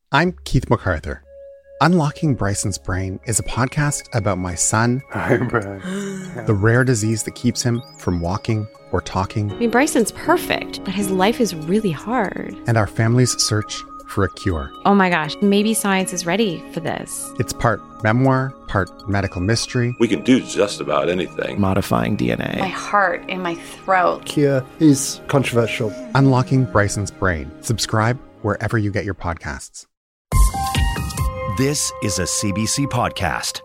I'm Keith MacArthur. Unlocking Bryson's Brain is a podcast about my son, Hi, Brian. the rare disease that keeps him from walking or talking, I mean, Bryson's perfect, but his life is really hard. and our family's search for a cure. Oh my gosh, maybe science is ready for this. It's part memoir, part medical mystery. We can do just about anything. Modifying DNA. My heart in my throat. Cure is controversial. Unlocking Bryson's Brain. Subscribe wherever you get your podcasts. This is a CBC podcast.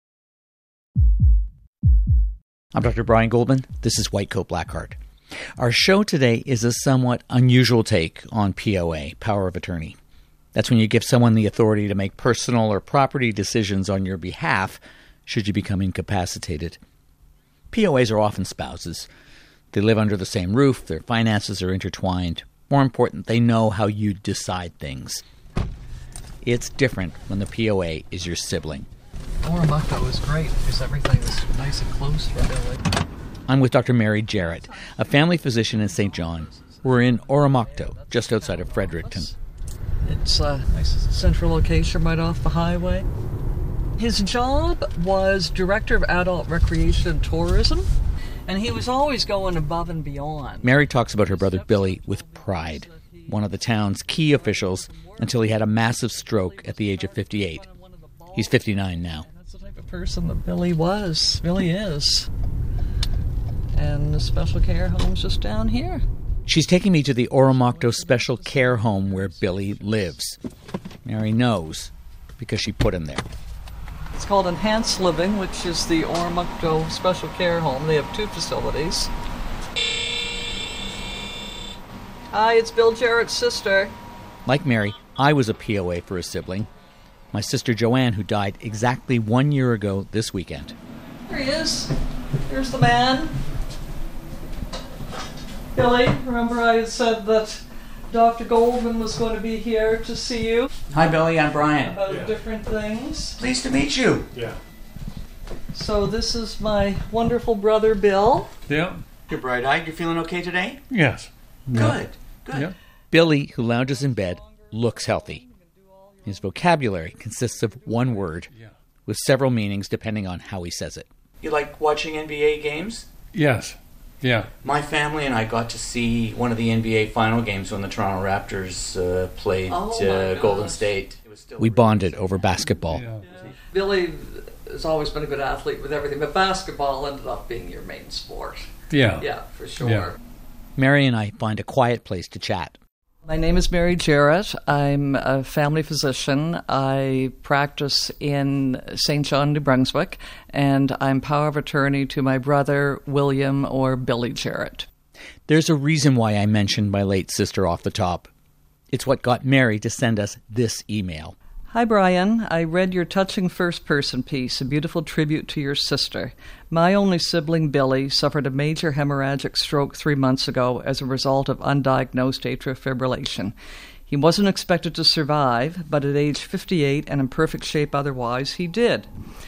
I'm Dr. Brian Goldman. This is White Coat Black Heart. Our show today is a somewhat unusual take on POA, power of attorney. That's when you give someone the authority to make personal or property decisions on your behalf should you become incapacitated. POAs are often spouses. They live under the same roof, their finances are intertwined. More important, they know how you decide things. It's different when the POA is your sibling. Oromocto was great because everything was nice and close for Billy. I'm with Dr. Mary Jarrett, a family physician in St. John. We're in Oromocto, just outside of Fredericton. It's a nice central location right off the highway. His job was Director of Adult Recreation and Tourism, and he was always going above and beyond. Mary talks about her brother Billy with pride, one of the town's key officials, until he had a massive stroke at the age of 58. He's 59 now. That's the type of person that Billy was, Billy is. And the special care home's just down here. She's taking me to the Oromocto Special Care Home where Billy lives. Mary knows because she put him there. It's called Enhanced Living, which is the Oromocto Special Care Home. They have two facilities. Hi, it's Bill Jarrett's sister. Like Mary, I was a POA for a sibling. My sister Joanne, who died exactly 1 year ago this weekend. There he is. Here's the man. Billy, remember I had said that Dr. Goldman was going to be here to see you Hi, Billy. I'm Brian. about different things. Pleased to meet you. Yeah. So this is my wonderful brother, Bill. Yeah. You're bright-eyed. You feeling okay today? Yes. Good. Yeah. Billy, who lounges in bed, looks healthy. His vocabulary consists of one word, with several meanings depending on how he says it. You like watching NBA games? Yes. Yeah. My family and I got to see one of the NBA final games when the Toronto Raptors played Golden State. It was still We bonded over basketball. Yeah. Billy has always been a good athlete with everything, but basketball ended up being your main sport. Yeah. Yeah, for sure. Yeah. Mary and I find a quiet place to chat. My name is Mary Jarrett. I'm a family physician. I practice in St. John, New Brunswick, and I'm power of attorney to my brother, William, or Billy Jarrett. There's a reason why I mentioned my late sister off the top. It's what got Mary to send us this email. Hi, Brian. I read your touching first-person piece, a beautiful tribute to your sister. My only sibling, Billy, suffered a major hemorrhagic stroke 3 months ago as a result of undiagnosed atrial fibrillation. He wasn't expected to survive, but at age 58 and in perfect shape otherwise, he did.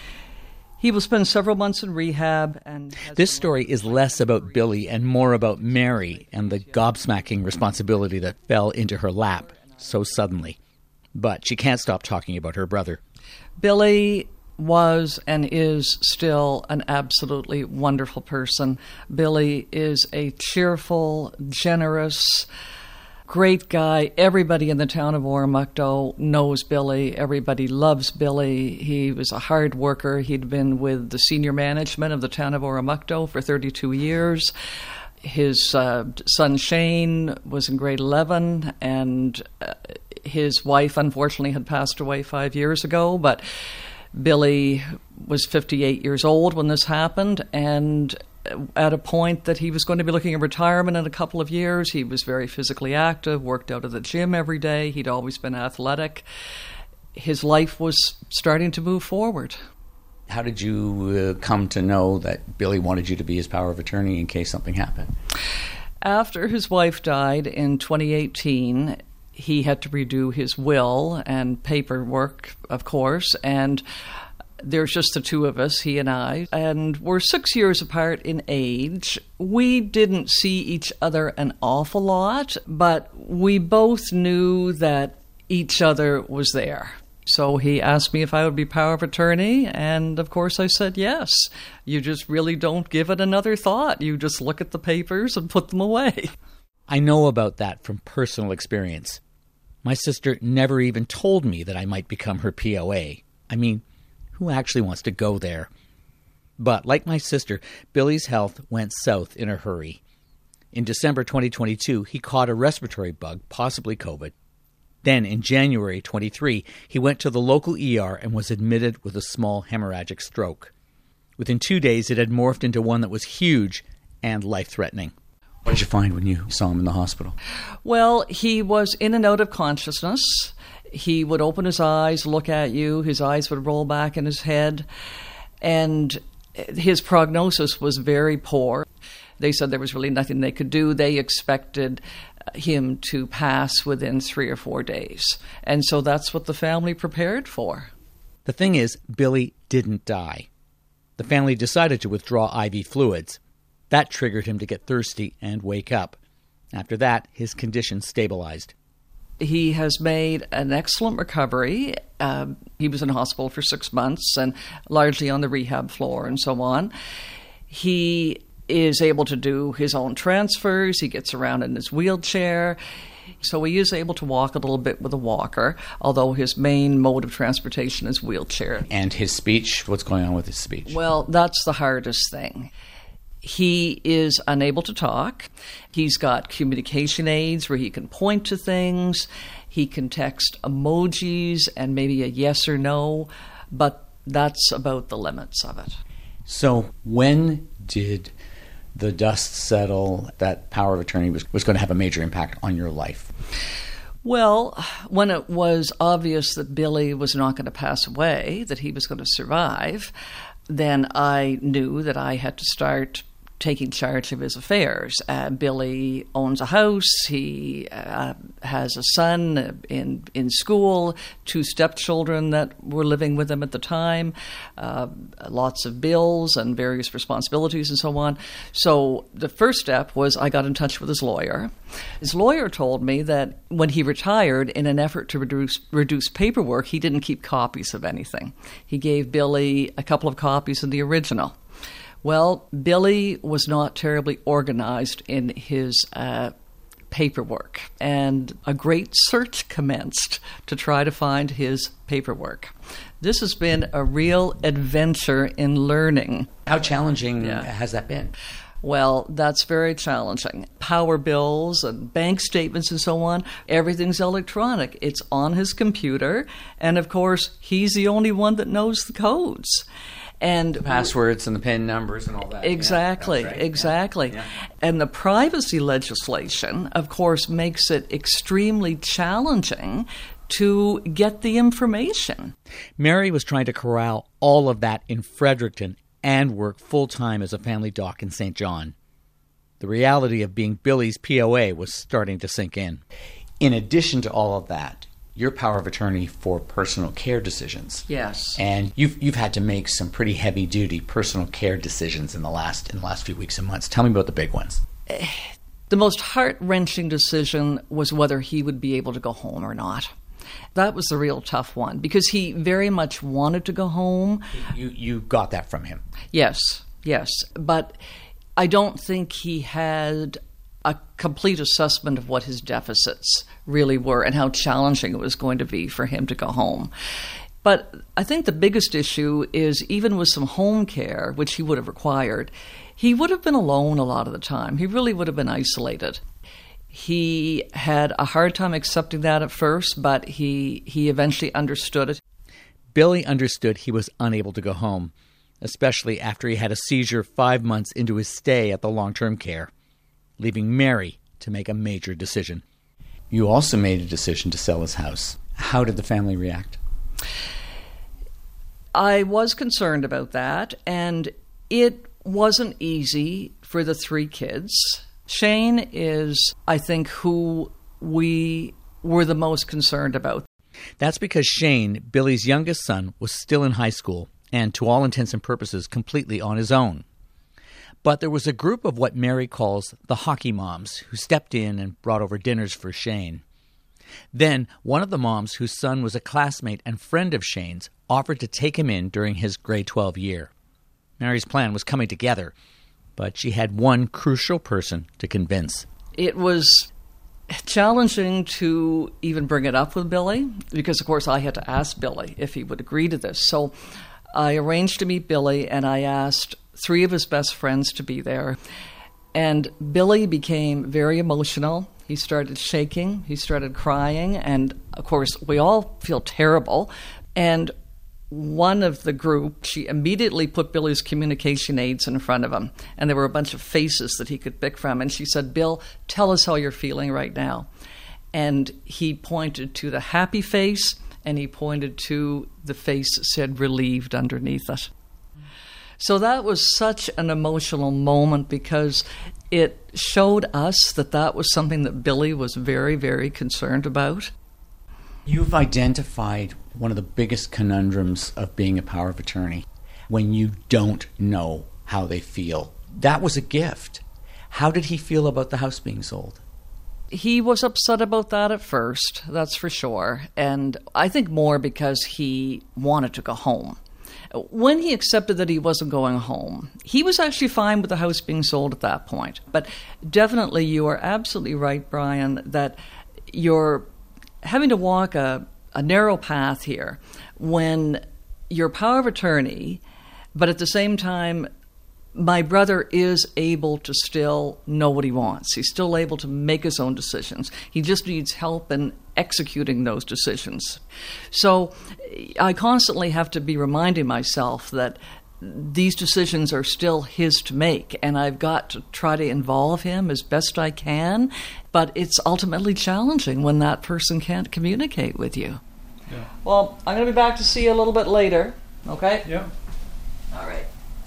He will spend several months in rehab. And This story is less about Billy and more about Mary and the gobsmacking responsibility that fell into her lap so suddenly. But she can't stop talking about her brother. Billy was and is still an absolutely wonderful person. Billy is a cheerful, generous, great guy. Everybody in the town of Oromocto knows Billy. Everybody loves Billy. He was a hard worker. He'd been with the senior management of the town of Oromocto for 32 years. His son Shane was in grade 11, and his wife, unfortunately, had passed away 5 years ago, but Billy was 58 years old when this happened, and at a point that he was going to be looking at retirement in a couple of years. He was very physically active, worked out at the gym every day. He'd always been athletic. His life was starting to move forward. How did you come to know that Billy wanted you to be his power of attorney in case something happened? After his wife died in 2018, he had to redo his will and paperwork, of course, and there's just the two of us, he and I, and we're 6 years apart in age. We didn't see each other an awful lot, but we both knew that each other was there. So he asked me if I would be power of attorney, and of course I said yes. You just really don't give it another thought. You just look at the papers and put them away. I know about that from personal experience. My sister never even told me that I might become her POA. I mean, who actually wants to go there? But like my sister, Billy's health went south in a hurry. In December 2022, he caught a respiratory bug, possibly COVID. Then, in January 23, he went to the local ER and was admitted with a small hemorrhagic stroke. Within 2 days, it had morphed into one that was huge and life-threatening. What did you find when you saw him in the hospital? Well, he was in and out of consciousness. He would open his eyes, look at you, his eyes would roll back in his head, and his prognosis was very poor. They said there was really nothing they could do. They expected him to pass within 3 or 4 days. And so that's what the family prepared for. The thing is, Billy didn't die. The family decided to withdraw IV fluids. That triggered him to get thirsty and wake up. After that, his condition stabilized. He has made an excellent recovery. He was in hospital for 6 months and largely on the rehab floor and so on. He is able to do his own transfers. He gets around in his wheelchair. So he is able to walk a little bit with a walker, although his main mode of transportation is wheelchair. And his speech? What's going on with his speech? Well, that's the hardest thing. He is unable to talk. He's got communication aids where he can point to things. He can text emojis and maybe a yes or no, but that's about the limits of it. So when did the dust settle that power of attorney was going to have a major impact on your life? Well, when it was obvious that Billy was not going to pass away, that he was going to survive, then I knew that I had to start taking charge of his affairs. Billy owns a house. He has a son in school, 2 stepchildren that were living with him at the time, lots of bills and various responsibilities and so on. So the first step was I got in touch with his lawyer. His lawyer told me that when he retired, in an effort to reduce paperwork, he didn't keep copies of anything. He gave Billy a couple of copies of the original. Well, Billy was not terribly organized in his paperwork, and a great search commenced to try to find his paperwork. This has been a real adventure in learning. How challenging has that been? Well, that's very challenging. Power bills and bank statements and so on, everything's electronic. It's on his computer, and of course, he's the only one that knows the codes. And the passwords and the PIN numbers and all that. Exactly, right. exactly. Yeah. And the privacy legislation, of course, makes it extremely challenging to get the information. Mary was trying to corral all of that in Fredericton and work full-time as a family doc in St. John. The reality of being Billy's POA was starting to sink in. In addition to all of that, your power of attorney for personal care decisions. Yes. And you've had to make some pretty heavy-duty personal care decisions in the last few weeks and months. Tell me about the big ones. The most heart-wrenching decision was whether he would be able to go home or not. That was the real tough one, because he very much wanted to go home. You got that from him? Yes. But I don't think he had a complete assessment of what his deficits really were and how challenging it was going to be for him to go home. But I think the biggest issue is, even with some home care, which he would have required, he would have been alone a lot of the time. He really would have been isolated. He had a hard time accepting that at first, but he eventually understood it. Billy understood he was unable to go home, especially after he had a seizure 5 months into his stay at the long-term care, leaving Mary to make a major decision. You also made a decision to sell his house. How did the family react? I was concerned about that, and it wasn't easy for the 3 kids. Shane is, I think, who we were the most concerned about. That's because Shane, Billy's youngest son, was still in high school and, to all intents and purposes, completely on his own. But there was a group of what Mary calls the hockey moms who stepped in and brought over dinners for Shane. Then, one of the moms whose son was a classmate and friend of Shane's offered to take him in during his grade 12 year. Mary's plan was coming together, but she had one crucial person to convince. It was challenging to even bring it up with Billy because, of course, I had to ask Billy if he would agree to this. So I arranged to meet Billy, and I asked 3 of his best friends to be there. And Billy became very emotional. He started shaking. He started crying. And, of course, we all feel terrible. And one of the group, she immediately put Billy's communication aids in front of him. And there were a bunch of faces that he could pick from. And she said, "Bill, tell us how you're feeling right now." And he pointed to the happy face, and he pointed to the face that said relieved underneath it. So that was such an emotional moment because it showed us that that was something that Billy was very, very concerned about. You've identified one of the biggest conundrums of being a power of attorney, when you don't know how they feel. That was a gift. How did he feel about the house being sold? He was upset about that at first, that's for sure. And I think more because he wanted to go home. When he accepted that he wasn't going home, he was actually fine with the house being sold at that point. But definitely you are absolutely right, Brian, that you're having to walk a narrow path here when you're power of attorney, but at the same time, my brother is able to still know what he wants. He's still able to make his own decisions. He just needs help in executing those decisions. So I constantly have to be reminding myself that these decisions are still his to make, and I've got to try to involve him as best I can, but it's ultimately challenging when that person can't communicate with you. Yeah. Well, I'm going to be back to see you a little bit later, okay? Yeah. All right.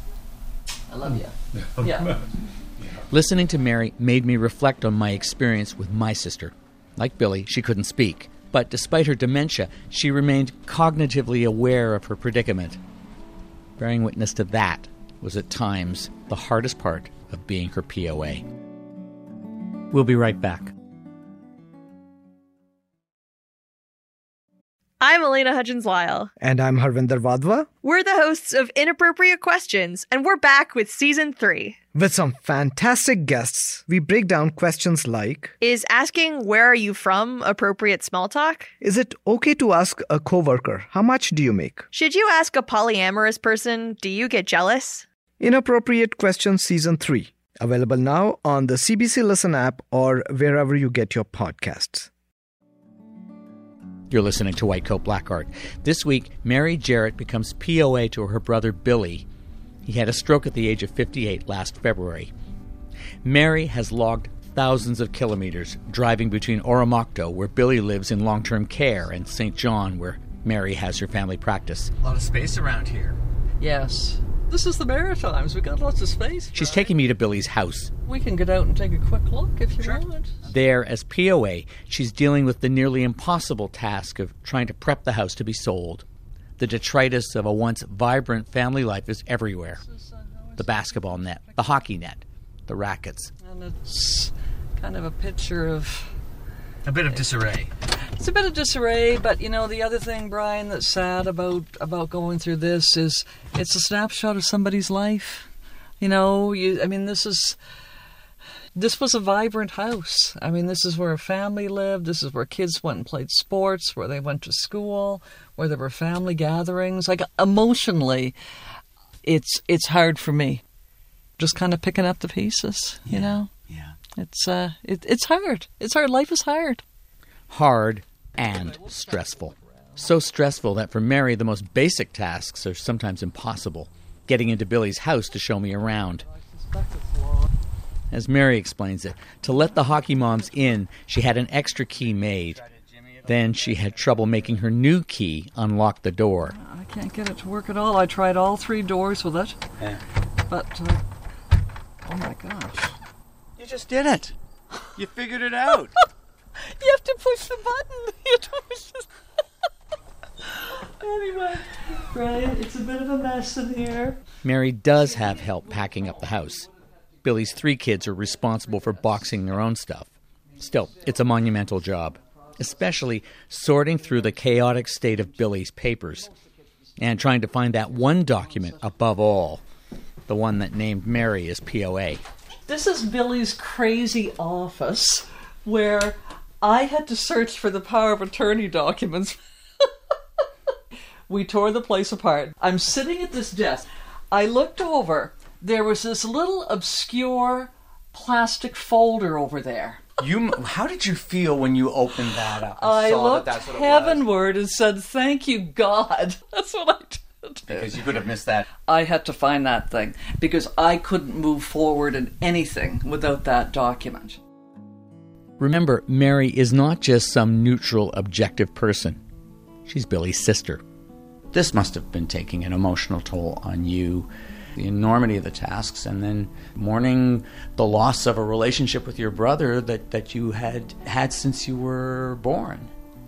I love you. Yeah. Listening to Mary made me reflect on my experience with my sister. Like Billy, she couldn't speak, but despite her dementia, she remained cognitively aware of her predicament. Bearing witness to that was at times the hardest part of being her POA. We'll be right back. I'm Elena Hudgens-Lyle. And I'm Harvinder Vadva. We're the hosts of Inappropriate Questions, and we're back with Season 3. With some fantastic guests, we break down questions like: Is asking "where are you from" appropriate small talk? Is it okay to ask a coworker, how much do you make? Should you ask a polyamorous person, do you get jealous? Inappropriate Questions Season 3. Available now on the CBC Listen app or wherever you get your podcasts. You're listening to White Coat Black Art. This week, Mary Jarrett becomes POA to her brother Billy. He had a stroke at the age of 58 last February. Mary has logged thousands of kilometers driving between Oromocto, where Billy lives in long-term care, and St. John, where Mary has her family practice. A lot of space around here. Yes. This is the Maritimes. We've got lots of space. She's taking me to Billy's house. We can get out and take a quick look if you want. There, as POA, she's dealing with the nearly impossible task of trying to prep the house to be sold. The detritus of a once vibrant family life is everywhere. The basketball net, the hockey net, the rackets. And it's kind of a picture of... A bit of disarray. It's a bit of disarray, but, you know, the other thing, Brian, that's sad about going through this is it's a snapshot of somebody's life. You know, this was a vibrant house. I mean, this is where a family lived. This is where kids went and played sports, where they went to school, where there were family gatherings. Like, emotionally, it's hard for me. Just kind of picking up the pieces, you know? Yeah. It's hard. It's hard. Life is hard. Hard and stressful. So stressful that for Mary, the most basic tasks are sometimes impossible. Getting into Billy's house to show me around. As Mary explains it, to let the hockey moms in, she had an extra key made. Then she had trouble making her new key unlock the door. I can't get it to work at all. I tried all 3 doors with it. Yeah. But, oh my gosh. You just did it. You figured it out. You have to push the button. You have to push the... Anyway, Brian, it's a bit of a mess in here. Mary does have help packing up the house. Billy's 3 kids are responsible for boxing their own stuff. Still, it's a monumental job. especially sorting through the chaotic state of Billy's papers and trying to find that one document above all, the one that named Mary as POA. This is Billy's crazy office where I had to search for the power of attorney documents. We tore the place apart. I'm sitting at this desk. I looked over. There was this little obscure plastic folder over there. How did you feel when you opened that up? I looked heavenward and said, "Thank you, God." That's what I did. Because you could have missed that. I had to find that thing because I couldn't move forward in anything without that document. Remember, Mary is not just some neutral, objective person. She's Billy's sister. This must have been taking an emotional toll on you. The enormity of the tasks, and then mourning the loss of a relationship with your brother that you had since you were born.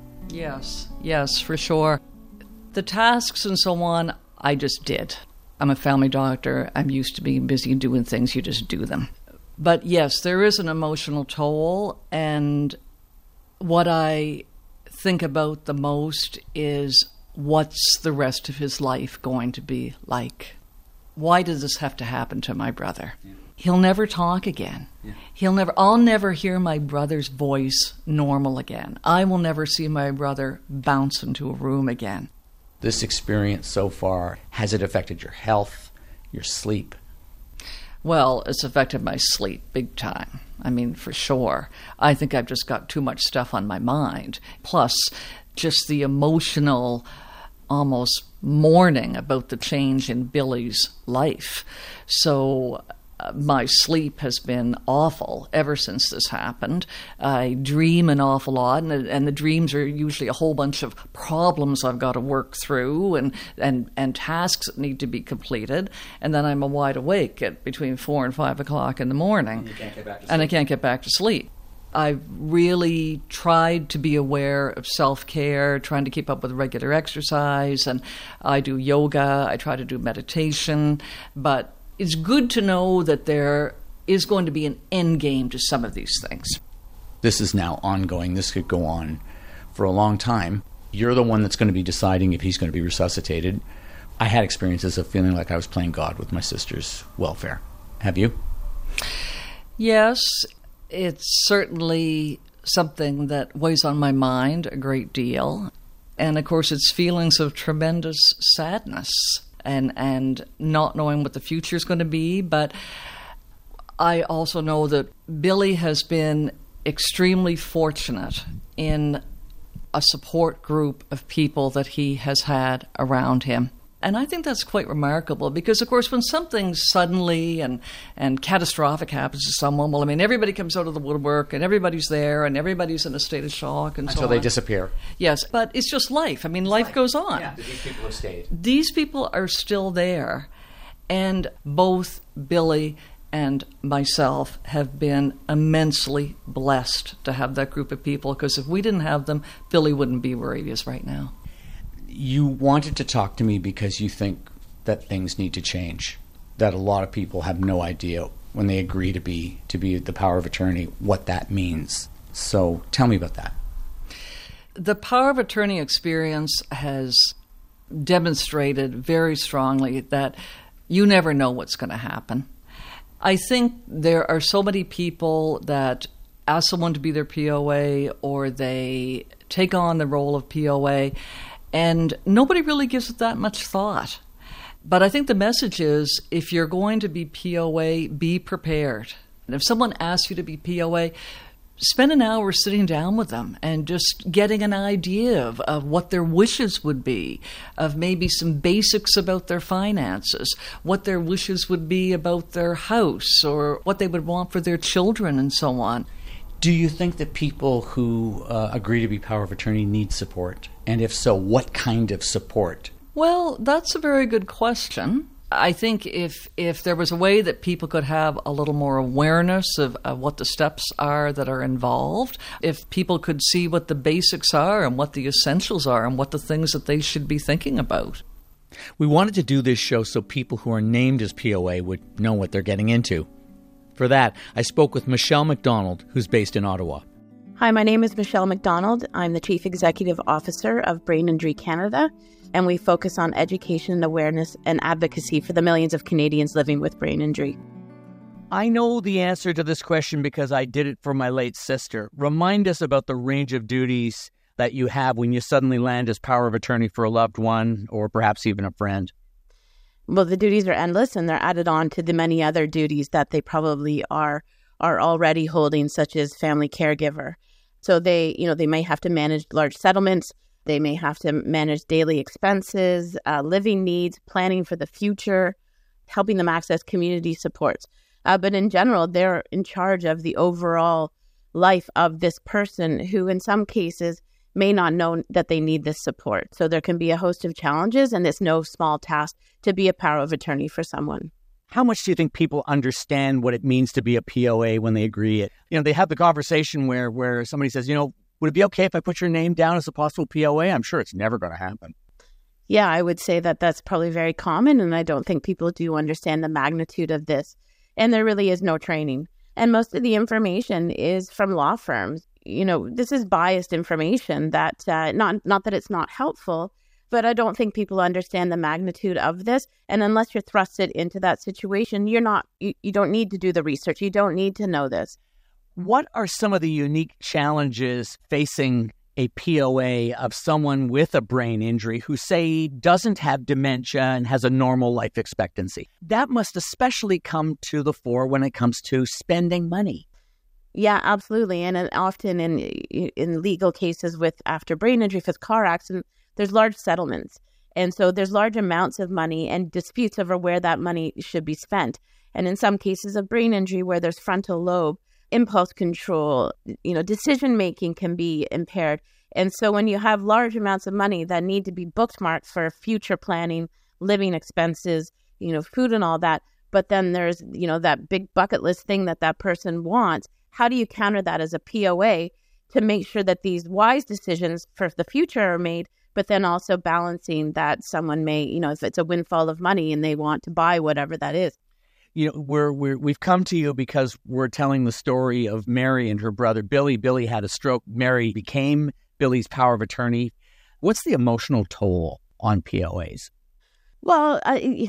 Yes, for sure. The tasks and so on, I just did. I'm a family doctor. I'm used to being busy and doing things. You just do them. But yes, there is an emotional toll, and what I think about the most is what's the rest of his life going to be like? Why does this have to happen to my brother? Yeah. He'll never talk again. Yeah. I'll never hear my brother's voice normal again. I will never see my brother bounce into a room again. This experience so far, has it affected your health, your sleep? Well, it's affected my sleep big time. I mean, for sure. I think I've just got too much stuff on my mind. Plus, just the emotional almost mourning about the change in Billy's life. So my sleep has been awful ever since this happened. I dream an awful lot, and the dreams are usually a whole bunch of problems I've got to work through and tasks that need to be completed. And then I'm wide awake at between 4 and 5 o'clock in the morning. And I can't get back to sleep. I've really tried to be aware of self-care, trying to keep up with regular exercise, and I do yoga, I try to do meditation, but it's good to know that there is going to be an end game to some of these things. This is now ongoing. This could go on for a long time. You're the one that's going to be deciding if he's going to be resuscitated. I had experiences of feeling like I was playing God with my sister's welfare. Have you? Yes. It's certainly something that weighs on my mind a great deal. And, of course, it's feelings of tremendous sadness and not knowing what the future is going to be. But I also know that Billy has been extremely fortunate in a support group of people that he has had around him. And I think that's quite remarkable because, of course, when something suddenly and catastrophic happens to someone, well, I mean, everybody comes out of the woodwork and everybody's there and everybody's in a state of shock and so on. Until they disappear. Yes, but it's just life. I mean, life goes on. Yeah, these people have stayed. These people are still there. And both Billy and myself have been immensely blessed to have that group of people because if we didn't have them, Billy wouldn't be where he is right now. You wanted to talk to me because you think that things need to change, that a lot of people have no idea when they agree to be the power of attorney what that means. So tell me about that. The power of attorney experience has demonstrated very strongly that you never know what's going to happen. I think there are so many people that ask someone to be their POA or they take on the role of POA and nobody really gives it that much thought. But I think the message is, if you're going to be POA, be prepared. And if someone asks you to be POA, spend an hour sitting down with them and just getting an idea of what their wishes would be, of maybe some basics about their finances, what their wishes would be about their house, or what they would want for their children and so on. Do you think that people who agree to be power of attorney need support? And if so, what kind of support? Well, that's a very good question. I think if there was a way that people could have a little more awareness of what the steps are that are involved, if people could see what the basics are and what the essentials are and what the things that they should be thinking about. We wanted to do this show so people who are named as POA would know what they're getting into. For that, I spoke with Michelle McDonald, who's based in Ottawa. Hi, my name is Michelle McDonald. I'm the Chief Executive Officer of Brain Injury Canada, and we focus on education, awareness, and advocacy for the millions of Canadians living with brain injury. I know the answer to this question because I did it for my late sister. Remind us about the range of duties that you have when you suddenly land as power of attorney for a loved one or perhaps even a friend. Well, the duties are endless, and they're added on to the many other duties that they probably are already holding, such as family caregiver. So they may have to manage large settlements. They may have to manage daily expenses, living needs, planning for the future, helping them access community supports. But in general, they're in charge of the overall life of this person who in some cases may not know that they need this support. So there can be a host of challenges, and it's no small task to be a power of attorney for someone. How much do you think people understand what it means to be a POA when they agree it? They have the conversation where somebody says, would it be okay if I put your name down as a possible POA? I'm sure it's never going to happen. Yeah, I would say that that's probably very common, and I don't think people do understand the magnitude of this. And there really is no training. And most of the information is from law firms. This is biased information that, not that it's not helpful, but I don't think people understand the magnitude of this. And unless you're thrusted into that situation, you don't need to do the research. You don't need to know this. What are some of the unique challenges facing a POA of someone with a brain injury who, say, doesn't have dementia and has a normal life expectancy? That must especially come to the fore when it comes to spending money. Yeah, absolutely. And often in legal cases after brain injury, with car accident, there's large settlements. And so there's large amounts of money and disputes over where that money should be spent. And in some cases of brain injury where there's frontal lobe, impulse control, decision-making can be impaired. And so when you have large amounts of money that need to be bookmarked for future planning, living expenses, food and all that, but then there's, that big bucket list thing that person wants, how do you counter that as a POA to make sure that these wise decisions for the future are made, but then also balancing that someone may, if it's a windfall of money and they want to buy whatever that is. We've come to you because we're telling the story of Mary and her brother Billy. Billy had a stroke. Mary became Billy's power of attorney. What's the emotional toll on POAs? Well,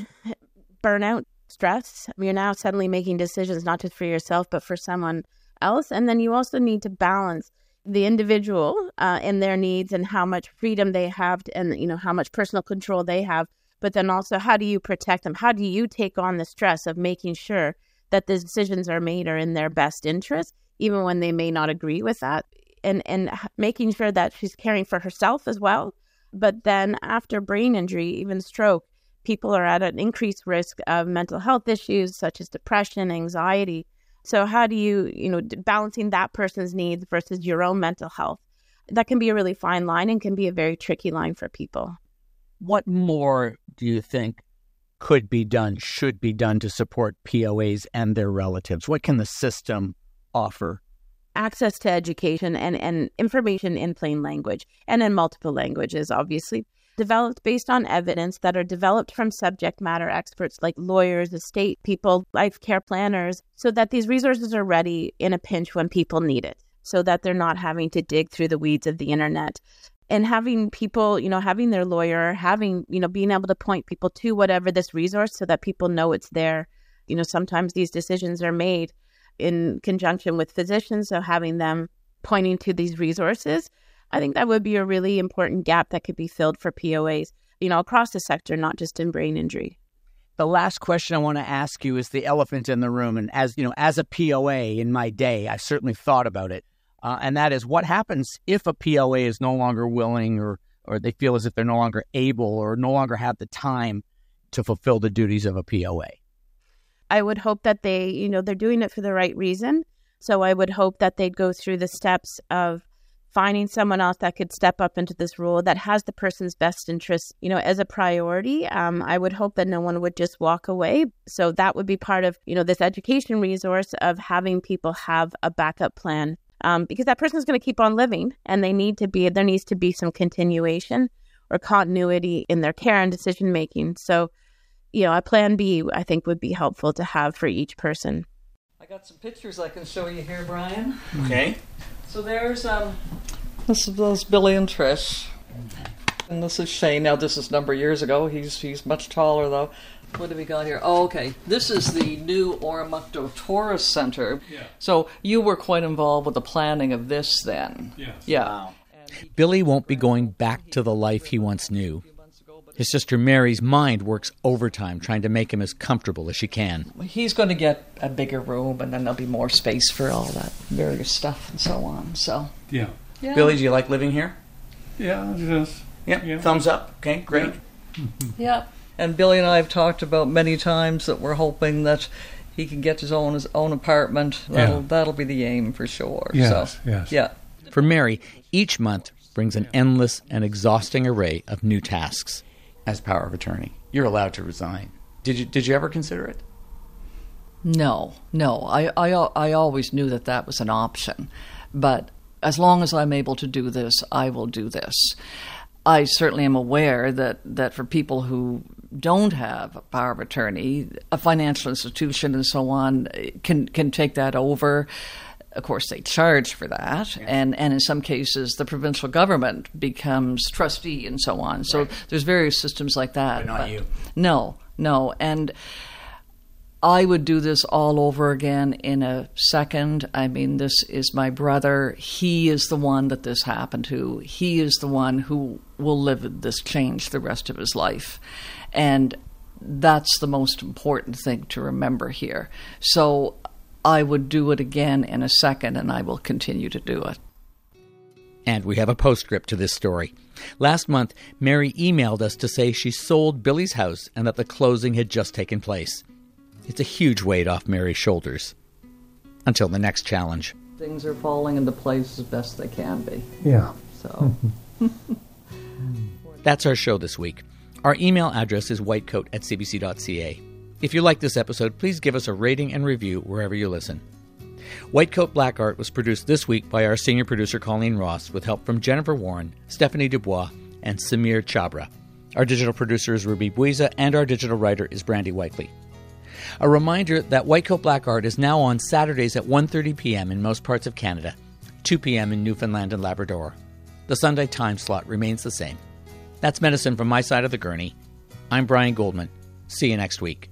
burnout, stress. You're now suddenly making decisions not just for yourself, but for someone else. And then you also need to balance the individual and their needs and how much freedom they have and, how much personal control they have. But then also, how do you protect them? How do you take on the stress of making sure that the decisions are made are in their best interest, even when they may not agree with that? And making sure that she's caring for herself as well. But then after brain injury, even stroke, people are at an increased risk of mental health issues such as depression, anxiety. So how do you, balancing that person's needs versus your own mental health? That can be a really fine line and can be a very tricky line for people. What more do you think could be done, should be done to support POAs and their relatives? What can the system offer? Access to education and information in plain language and in multiple languages, obviously, developed based on evidence that are developed from subject matter experts like lawyers, estate people, life care planners, so that these resources are ready in a pinch when people need it, so that they're not having to dig through the weeds of the internet. And having people, having their lawyer, being able to point people to whatever this resource so that people know it's there. Sometimes these decisions are made in conjunction with physicians, so having them pointing to these resources, I think that would be a really important gap that could be filled for POAs, across the sector, not just in brain injury. The last question I want to ask you is the elephant in the room. And as a POA in my day, I certainly thought about it. And that is, what happens if a POA is no longer willing or they feel as if they're no longer able or no longer have the time to fulfill the duties of a POA? I would hope that they're doing it for the right reason. So I would hope that they'd go through the steps of finding someone else that could step up into this role that has the person's best interests, as a priority. I would hope that no one would just walk away. So that would be part of, this education resource of having people have a backup plan. Because that person is going to keep on living and there needs to be some continuation or continuity in their care and decision making. So, a plan B, I think, would be helpful to have for each person. I got some pictures I can show you here, Brian. Okay. So there's this is Billy and Trish, and this is Shane. Now this is a number of years ago. He's much taller though. What have we got here? Oh, okay. This is the new Oromocto Tourist Center. Yeah. So you were quite involved with the planning of this then. Yes. Yeah. Wow. Billy won't be going back to the life he once knew. His sister Mary's mind works overtime trying to make him as comfortable as she can. He's going to get a bigger room, and then there'll be more space for all that various stuff and so on. So Yeah. Billy, do you like living here? Yeah, it is. Yeah. Thumbs up. Okay, great. Yeah. And Billy and I have talked about many times that we're hoping that he can get his own apartment. That'll be the aim for sure. Yes, so, yes. Yeah. For Mary, each month brings an endless and exhausting array of new tasks. As power of attorney, you're allowed to resign. Did you ever consider it? No. I always knew that was an option. But as long as I'm able to do this, I will do this. I certainly am aware that for people who don't have a power of attorney, a financial institution and so on can take that over. Of course, they charge for that, and in some cases, the provincial government becomes trustee and so on. So there's various systems like that. But not you. No. And I would do this all over again in a second. I mean, this is my brother. He is the one that this happened to. He is the one who will live this change the rest of his life. And that's the most important thing to remember here. So I would do it again in a second, and I will continue to do it. And we have a postscript to this story. Last month, Mary emailed us to say she sold Billy's house and that the closing had just taken place. It's a huge weight off Mary's shoulders. Until the next challenge. Things are falling into place as best they can be. Yeah. So That's our show this week. Our email address is whitecoat@cbc.ca. If you like this episode, please give us a rating and review wherever you listen. White Coat Black Art was produced this week by our senior producer Colleen Ross with help from Jennifer Warren, Stephanie Dubois, and Samir Chabra. Our digital producer is Ruby Buiza, and our digital writer is Brandy Whiteley. A reminder that White Coat Black Art is now on Saturdays at 1:30 p.m. in most parts of Canada, 2 p.m. in Newfoundland and Labrador. The Sunday time slot remains the same. That's medicine from my side of the gurney. I'm Brian Goldman. See you next week.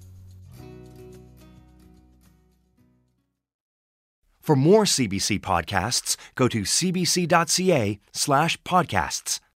For more CBC podcasts, go to cbc.ca/podcasts.